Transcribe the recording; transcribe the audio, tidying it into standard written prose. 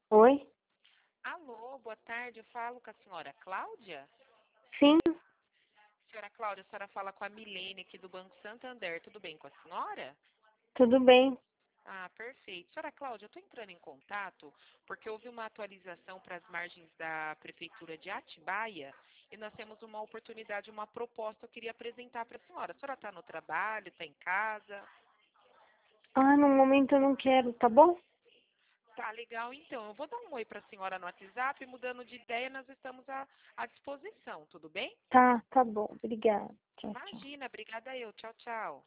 Oi? Alô, boa tarde. Eu falo com a senhora Cláudia? Sim, Senhora Cláudia, a senhora fala com a Milene aqui do Banco Santander. Tudo bem com a senhora? tudo bem. Ah, perfeito. Senhora Cláudia, eu estou entrando em contato porque houve uma atualização para as margens da Prefeitura de Atibaia e nós temos uma oportunidade, uma proposta que eu queria apresentar para a senhora. A senhora está no trabalho, está em casa? Ah, no momento eu não quero, tá bom? Tá legal, então. Eu vou dar um oi para a senhora no WhatsApp, mudando de ideia, nós estamos à disposição, tudo bem? Tá bom. Obrigada. Tchau, tchau. Imagina, obrigada eu. Tchau, tchau.